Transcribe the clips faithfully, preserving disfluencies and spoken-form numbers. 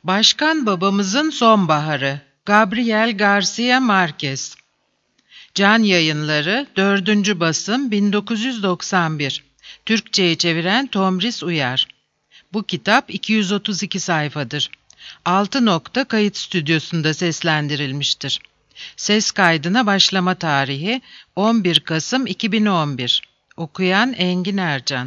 Başkan Babamızın Sonbaharı Gabriel García Márquez. Can Yayınları dördüncü basım bin dokuz yüz doksan bir. Türkçe'ye çeviren Tomris Uyar. Bu kitap iki yüz otuz iki sayfadır. altı nokta kayıt stüdyosunda seslendirilmiştir. Ses kaydına başlama tarihi on bir Kasım iki bin on bir. Okuyan Engin Ercan.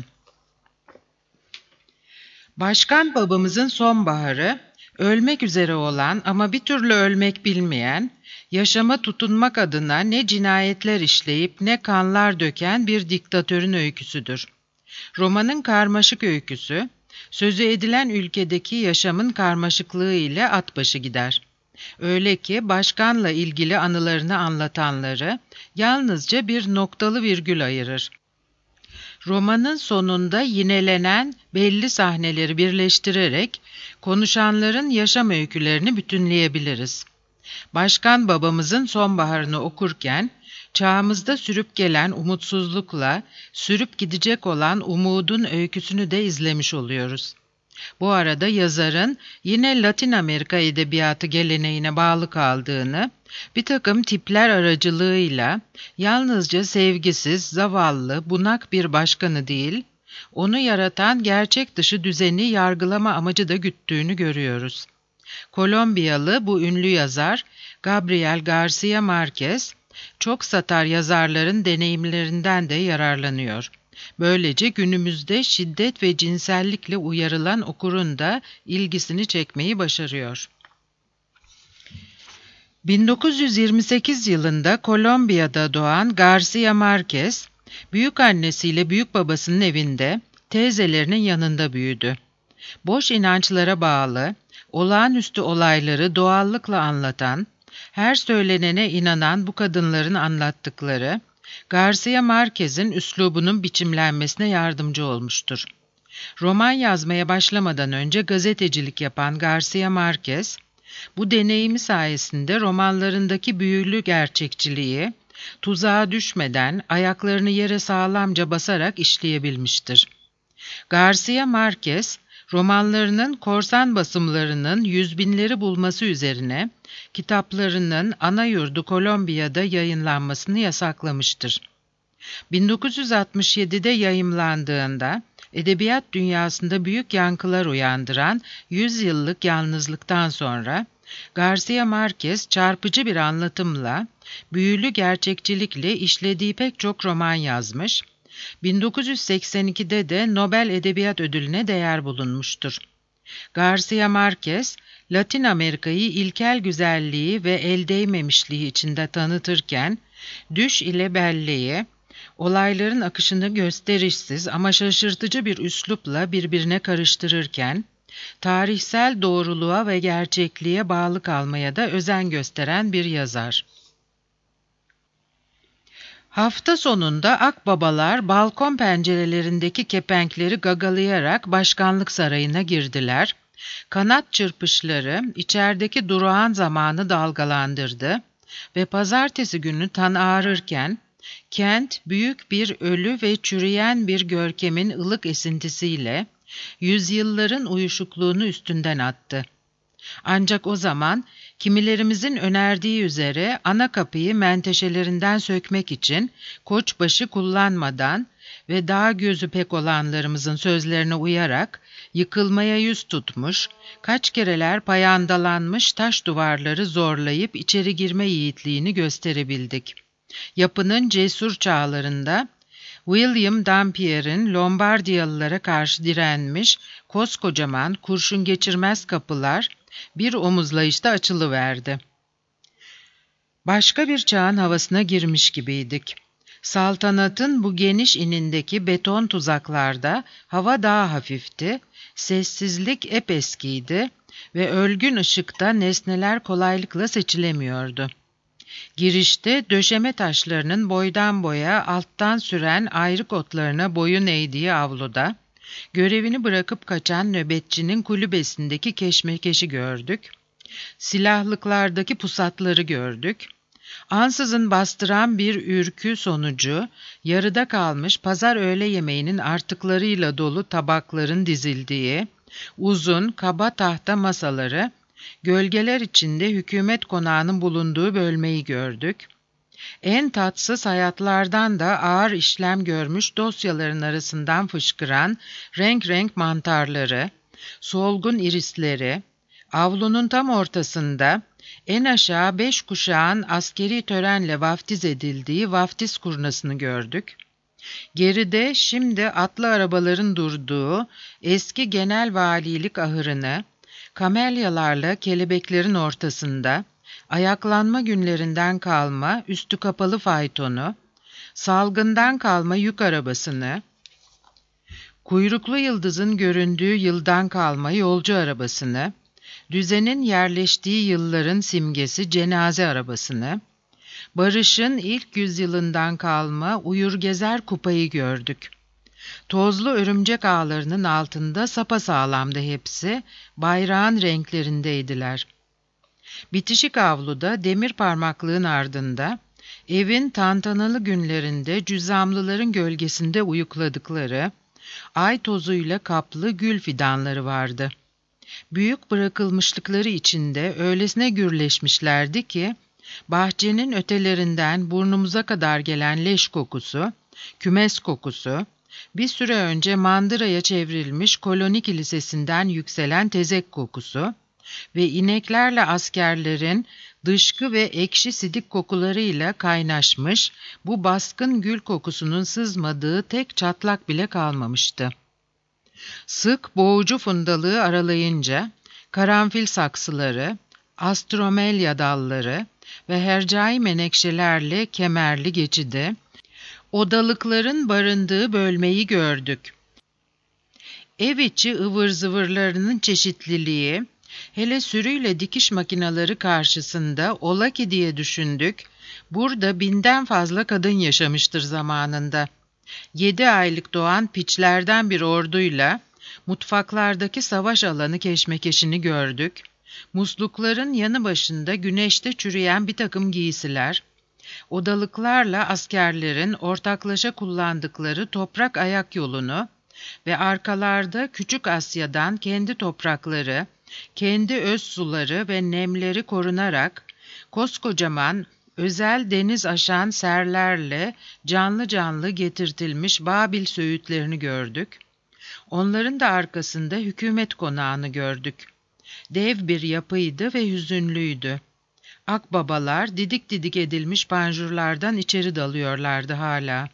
Başkan Babamızın Sonbaharı, ölmek üzere olan ama bir türlü ölmek bilmeyen, yaşama tutunmak adına ne cinayetler işleyip ne kanlar döken bir diktatörün öyküsüdür. Romanın karmaşık öyküsü, sözü edilen ülkedeki yaşamın karmaşıklığı ile at başı gider. Öyle ki başkanla ilgili anılarını anlatanları yalnızca bir noktalı virgül ayırır. Romanın sonunda yinelenen belli sahneleri birleştirerek konuşanların yaşam öykülerini bütünleyebiliriz. Başkan Babamızın Sonbaharını okurken çağımızda sürüp gelen umutsuzlukla sürüp gidecek olan umudun öyküsünü de izlemiş oluyoruz. Bu arada yazarın yine Latin Amerika edebiyatı geleneğine bağlı kaldığını, bir takım tipler aracılığıyla yalnızca sevgisiz, zavallı, bunak bir başkanı değil, onu yaratan gerçek dışı düzeni yargılama amacı da güttüğünü görüyoruz. Kolombiyalı bu ünlü yazar Gabriel García Márquez, çok satar yazarların deneyimlerinden de yararlanıyor. Böylece günümüzde şiddet ve cinsellikle uyarılan okurun da ilgisini çekmeyi başarıyor. bin dokuz yüz yirmi sekiz yılında Kolombiya'da doğan García Márquez, büyükannesiyle büyükbabasının evinde, teyzelerinin yanında büyüdü. Boş inançlara bağlı, olağanüstü olayları doğallıkla anlatan, her söylenene inanan bu kadınların anlattıkları, García Márquez'in üslubunun biçimlenmesine yardımcı olmuştur. Roman yazmaya başlamadan önce gazetecilik yapan García Márquez, bu deneyimi sayesinde romanlarındaki büyülü gerçekçiliği, tuzağa düşmeden ayaklarını yere sağlamca basarak işleyebilmiştir. García Márquez, romanlarının korsan basımlarının yüz binleri bulması üzerine kitaplarının ana yurdu Kolombiya'da yayınlanmasını yasaklamıştır. bin dokuz yüz altmış yedide yayımlandığında edebiyat dünyasında büyük yankılar uyandıran yüz yıllık yalnızlıktan sonra García Márquez çarpıcı bir anlatımla, büyülü gerçekçilikle işlediği pek çok roman yazmış, bin dokuz yüz seksen ikide de Nobel Edebiyat Ödülü'ne değer bulunmuştur. García Márquez, Latin Amerika'yı ilkel güzelliği ve el değmemişliği içinde tanıtırken, düş ile belleği, olayların akışını gösterişsiz ama şaşırtıcı bir üslupla birbirine karıştırırken, tarihsel doğruluğa ve gerçekliğe bağlı kalmaya da özen gösteren bir yazar. Hafta sonunda akbabalar balkon pencerelerindeki kepenkleri gagalayarak başkanlık sarayına girdiler. Kanat çırpışları içerideki durağan zamanı dalgalandırdı ve pazartesi günü tan ağrırken kent büyük bir ölü ve çürüyen bir görkemin ılık esintisiyle yüzyılların uyuşukluğunu üstünden attı. Ancak o zaman kimilerimizin önerdiği üzere ana kapıyı menteşelerinden sökmek için koçbaşı kullanmadan ve dağ gözü pek olanlarımızın sözlerine uyarak yıkılmaya yüz tutmuş, kaç kereler payandalanmış taş duvarları zorlayıp içeri girme yiğitliğini gösterebildik. Yapının cesur çağlarında William Dampier'in Lombardiyalılara karşı direnmiş koskocaman kurşun geçirmez kapılar bir omuzlayışta açılıverdi. Başka bir çağın havasına girmiş gibiydik. Saltanatın bu geniş inindeki beton tuzaklarda hava daha hafifti, sessizlik epeskiydi ve ölgün ışıkta nesneler kolaylıkla seçilemiyordu. Girişte döşeme taşlarının boydan boya alttan süren ayrık otlarına boyun eğdiği avluda, görevini bırakıp kaçan nöbetçinin kulübesindeki keşmekeşi gördük. Silahlıklardaki pusatları gördük. Ansızın bastıran bir ürkü sonucu, yarıda kalmış pazar öğle yemeğinin artıklarıyla dolu tabakların dizildiği, Uzun, kaba tahta masaları, gölgeler içinde hükümet konağının bulunduğu bölmeyi gördük. En tatsız hayatlardan da ağır işlem görmüş dosyaların arasından fışkıran renk renk mantarları, solgun irisleri, avlunun tam ortasında en aşağı beş kuşağın askeri törenle vaftiz edildiği vaftiz kurnasını gördük. Geride şimdi atlı arabaların durduğu eski genel valilik ahırını, kamelyalarla kelebeklerin ortasında, ayaklanma günlerinden kalma üstü kapalı faytonu, salgından kalma yük arabasını, kuyruklu yıldızın göründüğü yıldan kalma yolcu arabasını, düzenin yerleştiği yılların simgesi cenaze arabasını, barışın ilk yüzyılından kalma uyur gezer kupayı gördük. Tozlu örümcek ağlarının altında sapasağlamdı hepsi, bayrağın renklerindeydiler. Bitişik avluda demir parmaklığın ardında, evin tantanalı günlerinde cüzzamlıların gölgesinde uyukladıkları, ay tozuyla kaplı gül fidanları vardı. Büyük bırakılmışlıkları içinde öylesine gürleşmişlerdi ki, bahçenin ötelerinden burnumuza kadar gelen leş kokusu, kümes kokusu, bir süre önce mandıraya çevrilmiş koloni kilisesinden yükselen tezek kokusu ve ineklerle askerlerin dışkı ve ekşi sidik kokularıyla kaynaşmış bu baskın gül kokusunun sızmadığı tek çatlak bile kalmamıştı. Sık boğucu fundalığı aralayınca karanfil saksıları, astromelya dalları ve hercai menekşelerle kemerli geçidi, odalıkların barındığı bölmeyi gördük. Ev içi ıvır zıvırlarının çeşitliliği, hele sürüyle dikiş makineleri karşısında ola ki diye düşündük, burada binden fazla kadın yaşamıştır zamanında. Yedi aylık doğan piçlerden bir orduyla mutfaklardaki savaş alanı keşmekeşini gördük. Muslukların yanı başında güneşte çürüyen bir takım giysiler, odalıklarla askerlerin ortaklaşa kullandıkları toprak ayak yolunu ve arkalarda Küçük Asya'dan kendi toprakları, kendi öz suları ve nemleri korunarak koskocaman özel deniz aşan serlerle canlı canlı getirtilmiş Babil söğütlerini gördük. Onların da arkasında hükümet konağını gördük. Dev bir yapıydı ve hüzünlüydü. Akbabalar didik didik edilmiş panjurlardan içeri dalıyorlardı hala.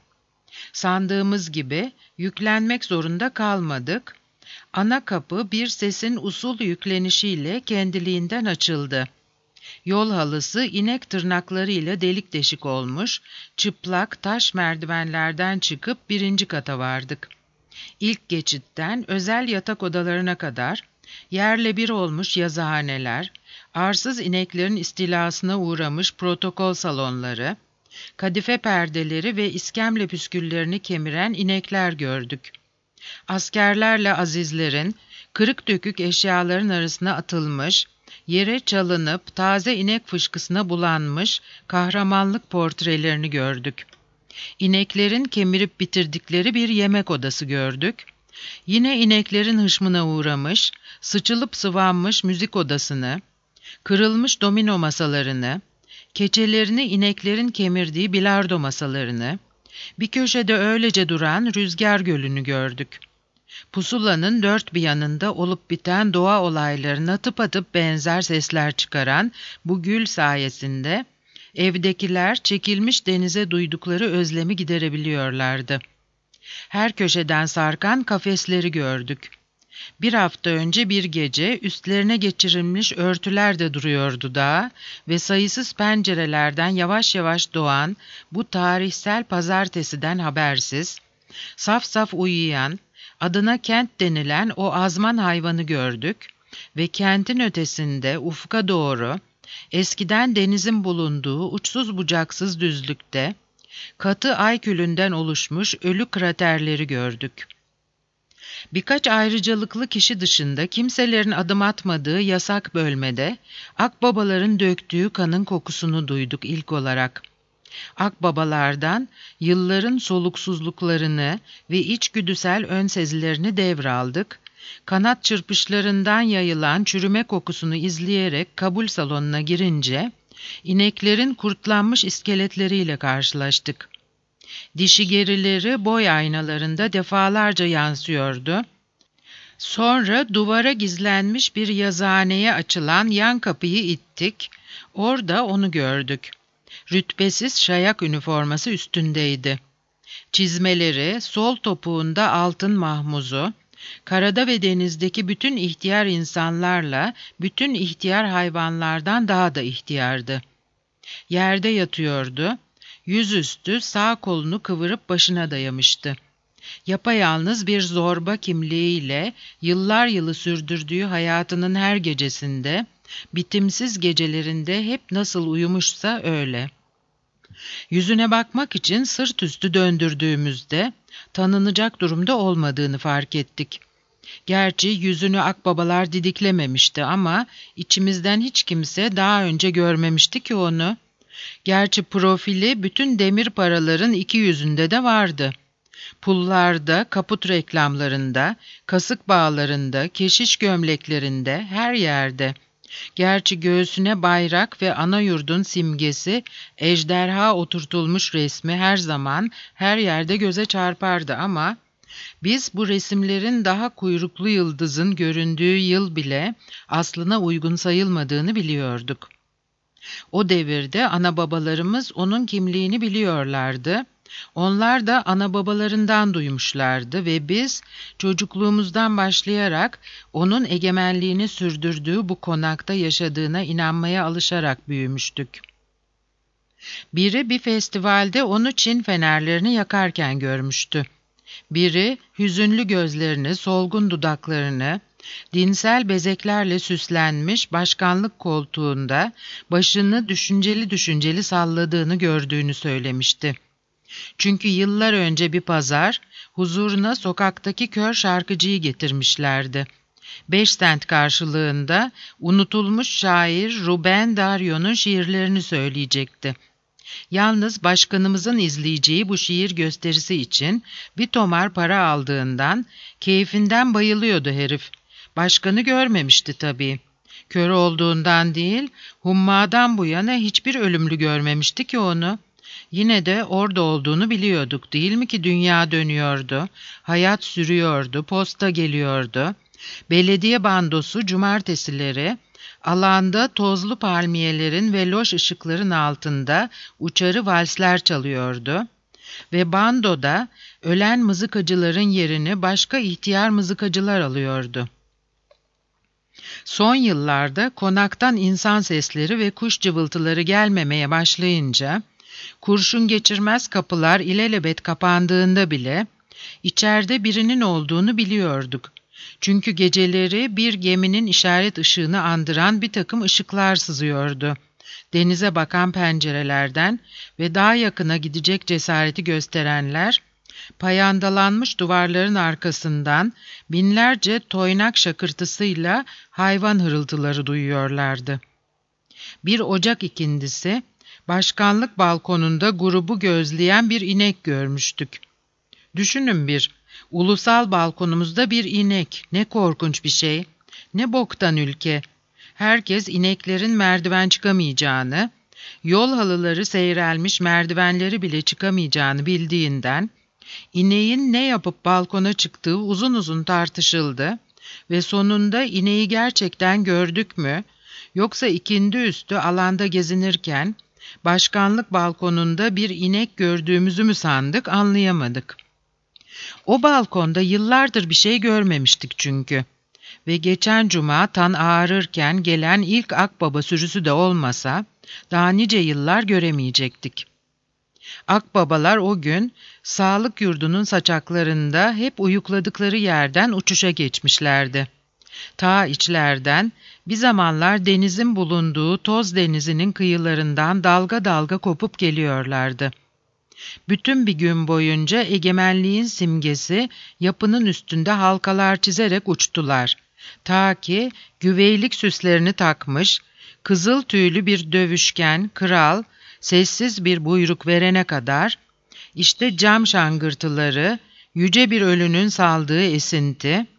Sandığımız gibi yüklenmek zorunda kalmadık. Ana kapı bir sesin usul yüklenişiyle kendiliğinden açıldı. Yol halısı inek tırnaklarıyla delik deşik olmuş, çıplak taş merdivenlerden çıkıp birinci kata vardık. İlk geçitten özel yatak odalarına kadar yerle bir olmuş yazıhaneler, arsız ineklerin istilasına uğramış protokol salonları, kadife perdeleri ve iskemle püsküllerini kemiren inekler gördük. Askerlerle azizlerin, kırık dökük eşyaların arasına atılmış, yere çalınıp taze inek fışkısına bulanmış kahramanlık portrelerini gördük. İneklerin kemirip bitirdikleri bir yemek odası gördük. Yine ineklerin hışmına uğramış, sıçılıp sıvanmış müzik odasını, kırılmış domino masalarını, keçelerini ineklerin kemirdiği bilardo masalarını, bir köşede öylece duran rüzgar gölünü gördük. Pusulanın dört bir yanında olup biten doğa olaylarına tıpatıp benzer sesler çıkaran bu gül sayesinde evdekiler çekilmiş denize duydukları özlemi giderebiliyorlardı. Her köşeden sarkan kafesleri gördük. Bir hafta önce bir gece üstlerine geçirilmiş örtüler de duruyordu daha ve sayısız pencerelerden yavaş yavaş doğan bu tarihsel pazartesiden habersiz, saf saf uyuyan, adına kent denilen o azman hayvanı gördük ve kentin ötesinde ufka doğru, eskiden denizin bulunduğu uçsuz bucaksız düzlükte, katı ay külünden oluşmuş ölü kraterleri gördük. Birkaç ayrıcalıklı kişi dışında kimselerin adım atmadığı yasak bölmede akbabaların döktüğü kanın kokusunu duyduk ilk olarak. Akbabalardan yılların soluksuzluklarını ve içgüdüsel ön sezilerini devraldık kanat çırpışlarından yayılan çürüme kokusunu izleyerek kabul salonuna girince, ineklerin kurtlanmış iskeletleriyle karşılaştık. Dişi gerileri boy aynalarında defalarca yansıyordu. Sonra duvara gizlenmiş bir yazıhaneye açılan yan kapıyı ittik, orada onu gördük. Rütbesiz şayak üniforması üstündeydi. Çizmeleri, sol topuğunda altın mahmuzu, karada ve denizdeki bütün ihtiyar insanlarla bütün ihtiyar hayvanlardan daha da ihtiyardı. Yerde yatıyordu, yüzüstü sağ kolunu kıvırıp başına dayamıştı. Yapayalnız bir zorba kimliğiyle yıllar yılı sürdürdüğü hayatının her gecesinde, bitimsiz gecelerinde hep nasıl uyumuşsa öyle. Yüzüne bakmak için sırt üstü döndürdüğümüzde tanınacak durumda olmadığını fark ettik. Gerçi yüzünü akbabalar didiklememişti ama içimizden hiç kimse daha önce görmemişti ki onu. Gerçi profili bütün demir paraların iki yüzünde de vardı. Pullarda, kaput reklamlarında, kasık bağlarında, keşiş gömleklerinde, her yerde. Gerçi göğsüne bayrak ve ana yurdun simgesi, ejderha oturtulmuş resmi her zaman, her yerde göze çarpardı ama biz bu resimlerin daha kuyruklu yıldızın göründüğü yıl bile aslına uygun sayılmadığını biliyorduk. O devirde ana babalarımız onun kimliğini biliyorlardı. Onlar da ana babalarından duymuşlardı ve biz çocukluğumuzdan başlayarak onun egemenliğini sürdürdüğü bu konakta yaşadığına inanmaya alışarak büyümüştük. Biri bir festivalde onu Çin fenerlerini yakarken görmüştü. Biri hüzünlü gözlerini, solgun dudaklarını, dinsel bezeklerle süslenmiş başkanlık koltuğunda başını düşünceli düşünceli salladığını gördüğünü söylemişti. Çünkü yıllar önce bir pazar, huzuruna sokaktaki kör şarkıcıyı getirmişlerdi. Beş sent karşılığında unutulmuş şair Rubén Dario'nun şiirlerini söyleyecekti. Yalnız başkanımızın izleyeceği bu şiir gösterisi için bir tomar para aldığından, keyfinden bayılıyordu herif. Başkanı görmemişti tabii. Kör olduğundan değil, hummadan bu yana hiçbir ölümlü görmemişti ki onu. Yine de orada olduğunu biliyorduk, değil mi ki dünya dönüyordu, hayat sürüyordu, posta geliyordu. Belediye bandosu cumartesileri, alanda tozlu palmiyelerin ve loş ışıkların altında uçarı valsler çalıyordu ve bandoda ölen mızıkacıların yerini başka ihtiyar mızıkacılar alıyordu. Son yıllarda konaktan insan sesleri ve kuş cıvıltıları gelmemeye başlayınca, kurşun geçirmez kapılar ilelebet kapandığında bile içeride birinin olduğunu biliyorduk. Çünkü geceleri bir geminin işaret ışığını andıran bir takım ışıklar sızıyordu. Denize bakan pencerelerden ve daha yakına gidecek cesareti gösterenler, payandalanmış duvarların arkasından binlerce toynak şakırtısıyla hayvan hırıltıları duyuyorlardı. Bir Ocak ikindisi, başkanlık balkonunda grubu gözleyen bir inek görmüştük. Düşünün bir, ulusal balkonumuzda bir inek, ne korkunç bir şey, ne boktan ülke. Herkes ineklerin merdiven çıkamayacağını, yol halıları seyrelmiş merdivenleri bile çıkamayacağını bildiğinden, ineğin ne yapıp balkona çıktığı uzun uzun tartışıldı ve sonunda ineği gerçekten gördük mü, yoksa ikindi üstü alanda gezinirken, başkanlık balkonunda bir inek gördüğümüzü mü sandık, anlayamadık. O balkonda yıllardır bir şey görmemiştik çünkü. Ve geçen cuma tan ağarırken gelen ilk akbaba sürüsü de olmasa, daha nice yıllar göremeyecektik. Akbabalar o gün, sağlık yurdunun saçaklarında hep uyukladıkları yerden uçuşa geçmişlerdi. Ta içlerden, bir zamanlar denizin bulunduğu Toz Denizi'nin kıyılarından dalga dalga kopup geliyorlardı. Bütün bir gün boyunca egemenliğin simgesi yapının üstünde halkalar çizerek uçtular. Ta ki güveylik süslerini takmış, kızıl tüylü bir dövüşken, kral, sessiz bir buyruk verene kadar, işte cam şangırtıları, yüce bir ölünün saldığı esinti,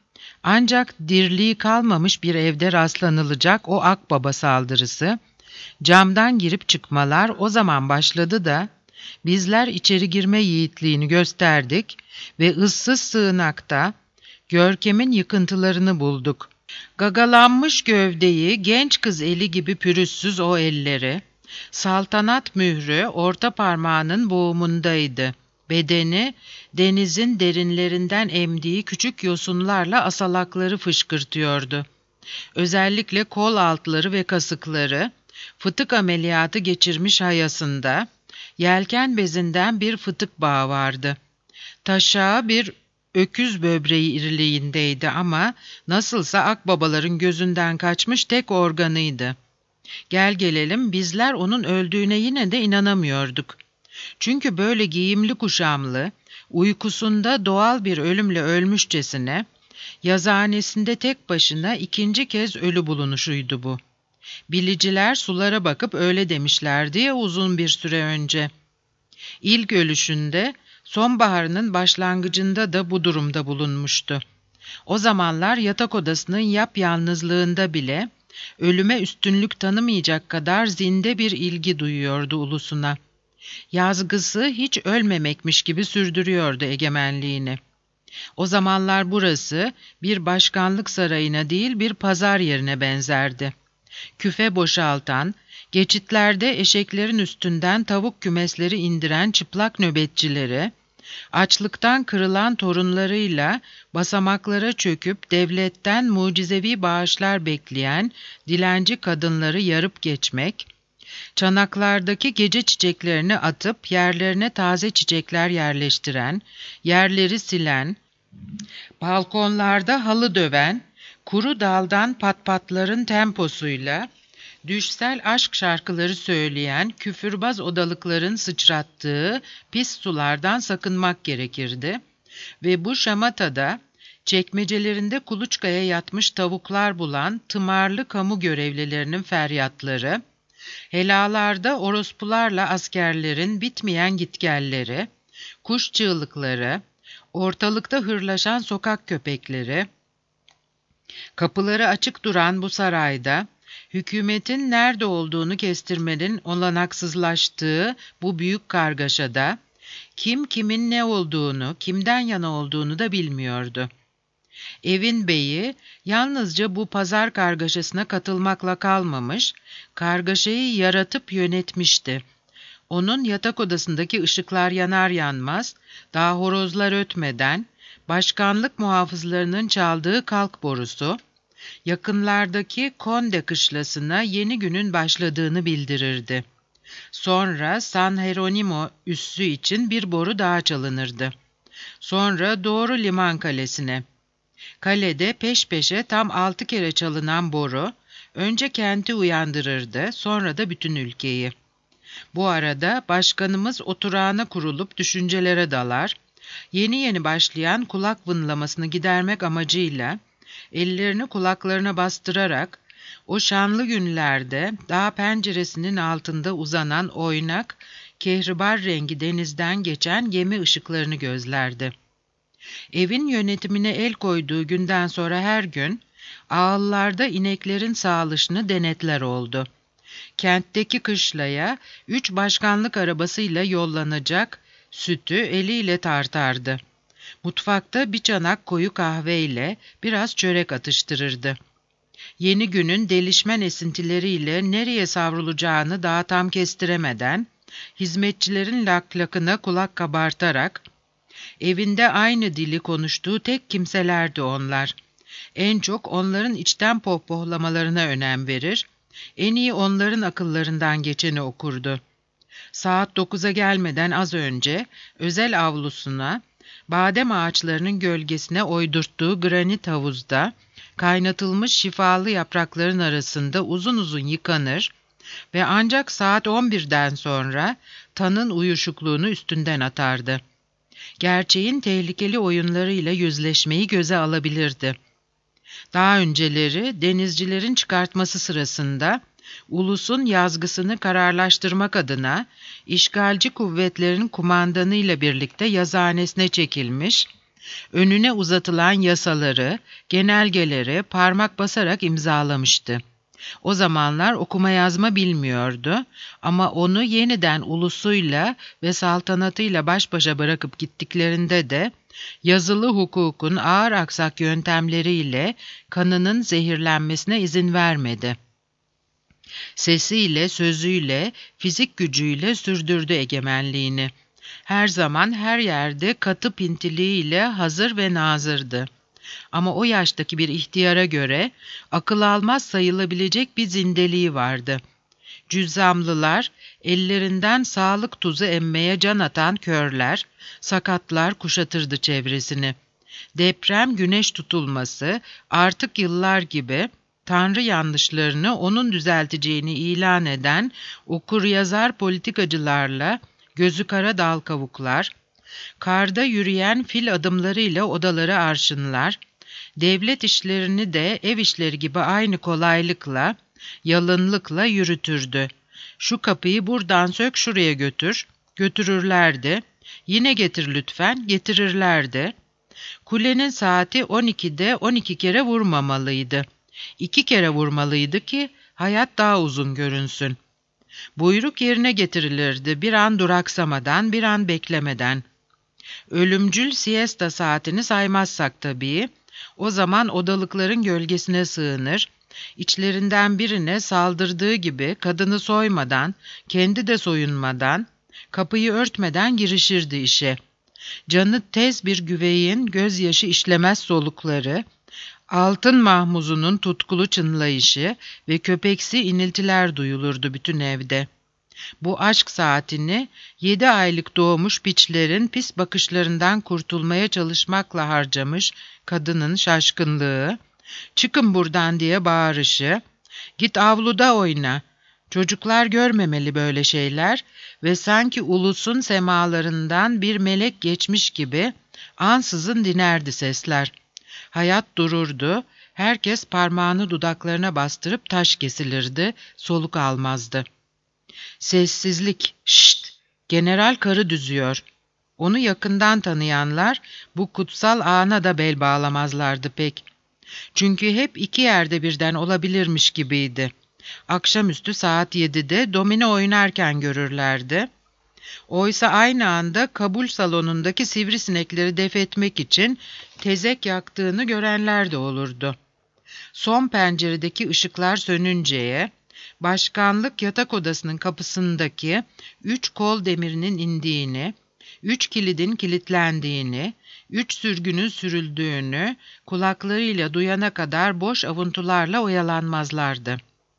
Ancak dirliği kalmamış bir evde rastlanılacak o akbaba saldırısı, camdan girip çıkmalar o zaman başladı da, bizler içeri girme yiğitliğini gösterdik ve ıssız sığınakta görkemin yıkıntılarını bulduk. Gagalanmış gövdeyi, genç kız eli gibi pürüzsüz o elleri, saltanat mührü orta parmağının boğumundaydı. Bedeni, denizin derinlerinden emdiği küçük yosunlarla asalakları fışkırtıyordu. Özellikle kol altları ve kasıkları, fıtık ameliyatı geçirmiş hayasında, yelken bezinden bir fıtık bağı vardı. Taşağı bir öküz böbreği iriliğindeydi ama nasılsa akbabaların gözünden kaçmış tek organıydı. Gel gelelim bizler onun öldüğüne yine de inanamıyorduk. Çünkü böyle giyimli kuşamlı, uykusunda doğal bir ölümle ölmüşçesine, yazıhanesinde tek başına ikinci kez ölü bulunuşuydu bu. Biliciler sulara bakıp öyle demişlerdi ya uzun bir süre önce. İlk ölüşünde, sonbaharının başlangıcında da bu durumda bulunmuştu. O zamanlar yatak odasının yapyalnızlığında bile, ölüme üstünlük tanımayacak kadar zinde bir ilgi duyuyordu ulusuna. Yazgısı hiç ölmemekmiş gibi sürdürüyordu egemenliğini. O zamanlar burası bir başkanlık sarayına değil bir pazar yerine benzerdi. Küfe boşaltan, geçitlerde eşeklerin üstünden tavuk kümesleri indiren çıplak nöbetçileri, açlıktan kırılan torunlarıyla basamaklara çöküp devletten mucizevi bağışlar bekleyen dilenci kadınları yarıp geçmek, çanaklardaki gece çiçeklerini atıp yerlerine taze çiçekler yerleştiren, yerleri silen, balkonlarda halı döven, kuru daldan patpatların temposuyla, düşsel aşk şarkıları söyleyen küfürbaz odalıkların sıçrattığı pis sulardan sakınmak gerekirdi ve bu şamatada çekmecelerinde kuluçkaya yatmış tavuklar bulan tımarlı kamu görevlilerinin feryatları, helalarda orospularla askerlerin bitmeyen gitgelleri, kuş çığlıkları, ortalıkta hırlaşan sokak köpekleri, kapıları açık duran bu sarayda, hükümetin nerede olduğunu kestirmenin olanaksızlaştığı bu büyük kargaşada, kim kimin ne olduğunu, kimden yana olduğunu da bilmiyordu. Evin beyi yalnızca bu pazar kargaşasına katılmakla kalmamış, kargaşayı yaratıp yönetmişti. Onun yatak odasındaki ışıklar yanar yanmaz, daha horozlar ötmeden, başkanlık muhafızlarının çaldığı kalk borusu, yakınlardaki Konde kışlasına yeni günün başladığını bildirirdi. Sonra San Hieronimo üssü için bir boru daha çalınırdı. Sonra doğru liman kalesine. Kalede peş peşe tam altı kere çalınan boru, önce kenti uyandırırdı, sonra da bütün ülkeyi. Bu arada başkanımız oturağına kurulup düşüncelere dalar, yeni yeni başlayan kulak vınlamasını gidermek amacıyla, ellerini kulaklarına bastırarak, o şanlı günlerde dağ penceresinin altında uzanan oynak, kehribar rengi denizden geçen gemi ışıklarını gözlerdi. Evin yönetimine el koyduğu günden sonra her gün, ağıllarda ineklerin sağılışını denetler oldu. Kentteki kışlaya üç başkanlık arabasıyla yollanacak sütü eliyle tartardı. Mutfakta bir çanak koyu kahveyle biraz çörek atıştırırdı. Yeni günün delişmen esintileriyle nereye savrulacağını daha tam kestiremeden, hizmetçilerin laklakına kulak kabartarak, evinde aynı dili konuştuğu tek kimselerdi onlar. En çok onların içten pohpohlamalarına önem verir, en iyi onların akıllarından geçeni okurdu. Saat dokuza gelmeden az önce özel avlusuna, badem ağaçlarının gölgesine oydurttuğu granit havuzda, kaynatılmış şifalı yaprakların arasında uzun uzun yıkanır ve ancak saat on birden sonra tanın uyuşukluğunu üstünden atardı. Gerçeğin tehlikeli oyunlarıyla yüzleşmeyi göze alabilirdi. Daha önceleri denizcilerin çıkartması sırasında ulusun yazgısını kararlaştırmak adına işgalci kuvvetlerin kumandanıyla birlikte yazıhanesine çekilmiş, Önüne uzatılan yasaları, genelgeleri parmak basarak imzalamıştı. O zamanlar okuma yazma bilmiyordu ama onu yeniden ulusuyla ve saltanatıyla baş başa bırakıp gittiklerinde de yazılı hukukun ağır aksak yöntemleriyle kanının zehirlenmesine izin vermedi. Sesiyle, sözüyle, fizik gücüyle sürdürdü egemenliğini. Her zaman her yerde katı pintiliğiyle hazır ve nazırdı. Ama o yaştaki bir ihtiyara göre akıl almaz sayılabilecek bir zindeliği vardı. Cüzzamlılar, ellerinden sağlık tuzu emmeye can atan körler, sakatlar kuşatırdı çevresini. Deprem, güneş tutulması, artık yıllar gibi Tanrı yanlışlarını onun düzelteceğini ilan eden okur-yazar politikacılarla gözü kara dal kavuklar, karda yürüyen fil adımlarıyla odaları arşınlar, devlet işlerini de ev işleri gibi aynı kolaylıkla, yalınlıkla yürütürdü. Şu kapıyı buradan sök şuraya götür, götürürlerdi. Yine getir lütfen, getirirlerdi. Kulenin saati on ikide on iki kere vurmamalıydı. İki kere vurmalıydı ki hayat daha uzun görünsün. Buyruk yerine getirilirdi bir an duraksamadan, bir an beklemeden. Ölümcül siesta saatini saymazsak tabii, o zaman odalıkların gölgesine sığınır, içlerinden birine saldırdığı gibi kadını soymadan, kendi de soyunmadan, kapıyı örtmeden girişirdi işe. Canı tez bir güveyin gözyaşı işlemez solukları, altın mahmuzunun tutkulu çınlayışı ve köpeksi iniltiler duyulurdu bütün evde. Bu aşk saatini yedi aylık doğmuş piçlerin pis bakışlarından kurtulmaya çalışmakla harcamış kadının şaşkınlığı, çıkın buradan diye bağırışı, git avluda oyna, çocuklar görmemeli böyle şeyler ve sanki ulusun semalarından bir melek geçmiş gibi ansızın dinerdi sesler. Hayat dururdu, herkes parmağını dudaklarına bastırıp taş kesilirdi, soluk almazdı. Sessizlik, şşt, general karı düzüyor. Onu yakından tanıyanlar bu kutsal ana da bel bağlamazlardı pek. Çünkü hep iki yerde birden olabilirmiş gibiydi. Akşamüstü saat yedide domino oynarken görürlerdi. Oysa aynı anda kabul salonundaki sivrisinekleri def etmek için tezek yaktığını görenler de olurdu. Son penceredeki ışıklar sönünceye, başkanlık yatak odasının kapısındaki üç kol demirinin indiğini, üç kilidin kilitlendiğini, üç sürgünün sürüldüğünü kulaklarıyla duyana kadar boş avuntularla oyalanmazlardı.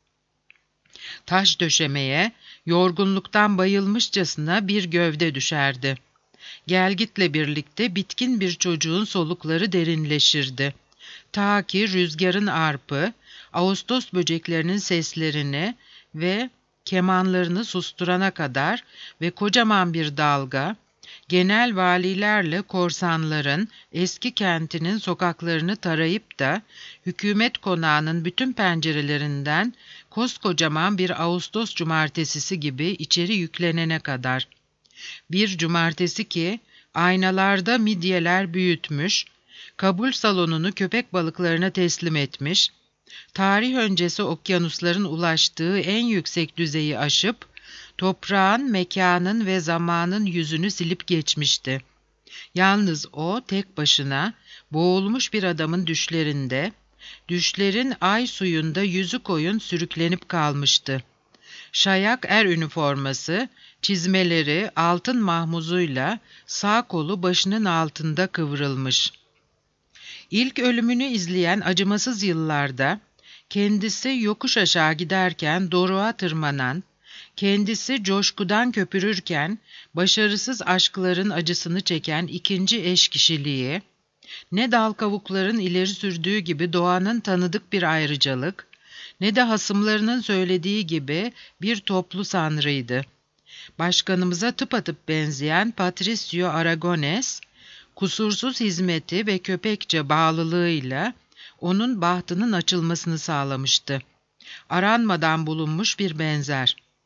Taş döşemeye, yorgunluktan bayılmışçasına bir gövde düşerdi. Gelgitle birlikte bitkin bir çocuğun solukları derinleşirdi. Ta ki rüzgarın arpı, Ağustos böceklerinin seslerini ve kemanlarını susturana kadar ve kocaman bir dalga, genel valilerle korsanların eski kentinin sokaklarını tarayıp da hükümet konağının bütün pencerelerinden koskocaman bir Ağustos cumartesisi gibi içeri yüklenene kadar. Bir cumartesi ki aynalarda midyeler büyütmüş, kabul salonunu köpek balıklarına teslim etmiş, tarih öncesi okyanusların ulaştığı en yüksek düzeyi aşıp, toprağın, mekanın ve zamanın yüzünü silip geçmişti. Yalnız o tek başına, boğulmuş bir adamın düşlerinde, düşlerin ay suyunda yüzü koyun sürüklenip kalmıştı. Şayak er üniforması, çizmeleri altın mahmuzuyla sağ kolu başının altında kıvrılmış. İlk ölümünü izleyen acımasız yıllarda, kendisi yokuş aşağı giderken doruğa tırmanan, kendisi coşkudan köpürürken başarısız aşkların acısını çeken ikinci eş kişiliği, ne dal kavukların ileri sürdüğü gibi doğanın tanıdık bir ayrıcalık, ne de hasımlarının söylediği gibi bir toplu sanrıydı. Başkanımıza tıpatıp benzeyen Patricio Aragones, kusursuz hizmeti ve köpekçe bağlılığıyla onun bahtının açılmasını sağlamıştı. Aranmadan bulunmuş bir benzer.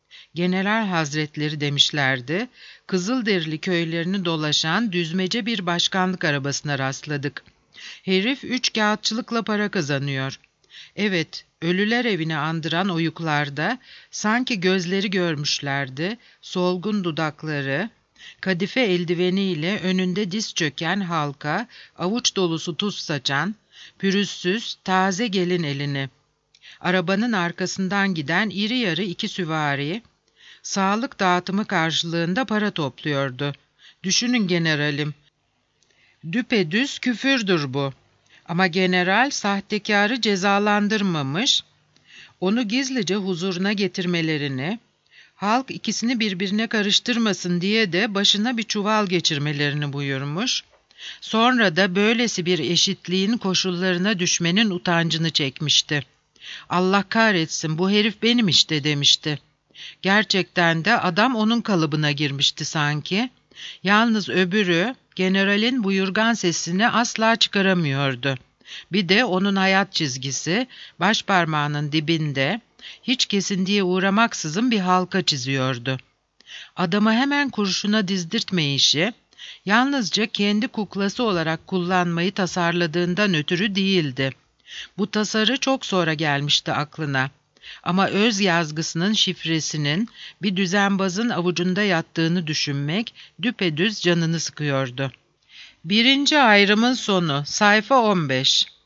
General Hazretleri demişlerdi, Kızılderili köylerini dolaşan düzmece bir başkanlık arabasına rastladık. Herif üç kağıtçılıkla para kazanıyor. Evet, ölüler evini andıran oyuklarda sanki gözleri görmüşlerdi, solgun dudakları, kadife eldiveniyle önünde diz çöken halka, avuç dolusu tuz saçan, pürüzsüz, taze gelin elini. Arabanın arkasından giden iri yarı iki süvari, sağlık dağıtımı karşılığında para topluyordu. Düşünün generalim, düpedüz küfürdür bu. Ama general sahtekarı cezalandırmamış, onu gizlice huzuruna getirmelerini, halk ikisini birbirine karıştırmasın diye de başına bir çuval geçirmelerini buyurmuş, sonra da böylesi bir eşitliğin koşullarına düşmenin utancını çekmişti. Allah kahretsin, bu herif benim işte demişti. Gerçekten de adam onun kalıbına girmişti sanki. Yalnız öbürü, generalin buyurgan sesini asla çıkaramıyordu. Bir de onun hayat çizgisi, baş parmağının dibinde, hiç kesintiye uğramaksızın bir halka çiziyordu. Adamı hemen kurşuna dizdirtme işi, yalnızca kendi kuklası olarak kullanmayı tasarladığından ötürü değildi. Bu tasarı çok sonra gelmişti aklına. Ama öz yazgısının şifresinin bir düzenbazın avucunda yattığını düşünmek düpedüz canını sıkıyordu. Birinci ayrımın sonu, sayfa on beş.